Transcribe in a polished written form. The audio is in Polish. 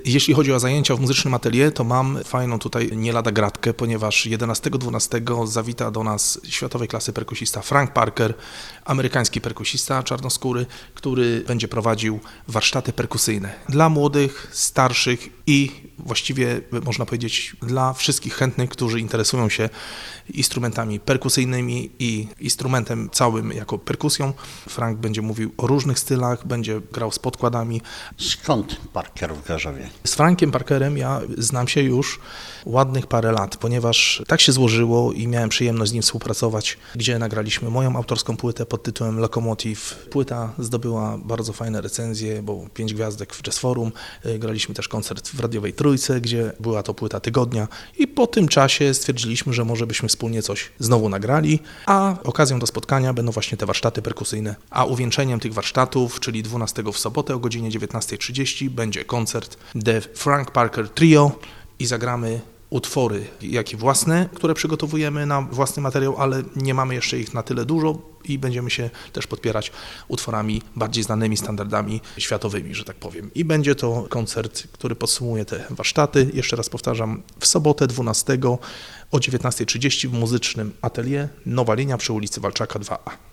Jeśli chodzi o zajęcia w muzycznym atelier, to mam fajną tutaj nie lada gratkę, ponieważ 11-12 zawita do nas światowej klasy perkusista Frank Parker, amerykański perkusista czarnoskóry, który będzie prowadził warsztaty perkusyjne dla młodych, starszych i właściwie można powiedzieć dla wszystkich chętnych, którzy interesują się instrumentami perkusyjnymi i instrumentem całym jako perkusją. Frank będzie mówił o różnych stylach, będzie grał z podkładami. Skąd Parker w Gorzowie? Z Frankiem Parkerem ja znam się już ładnych parę lat, ponieważ tak się złożyło i miałem przyjemność z nim współpracować, gdzie nagraliśmy moją autorską płytę pod tytułem Lokomotiv. Płyta zdobyła bardzo fajne recenzje, bo 5 gwiazdek w Jazz Forum. Graliśmy też koncert w Radiowej Trójce, gdzie była to płyta tygodnia i po tym czasie stwierdziliśmy, że może byśmy wspólnie coś znowu nagrali, a okazją do spotkania będą właśnie te warsztaty perkusyjne. A uwieńczeniem tych warsztatów, czyli 12 w sobotę o godzinie 19:30 będzie koncert The Frank Parker Trio i zagramy utwory, jak i własne, które przygotowujemy na własny materiał, ale nie mamy jeszcze ich na tyle dużo i będziemy się też podpierać utworami bardziej znanymi, standardami światowymi, że tak powiem. I będzie to koncert, który podsumuje te warsztaty. Jeszcze raz powtarzam, w sobotę 12 o 19:30 w muzycznym atelier Nowa Linia przy ulicy Walczaka 2A.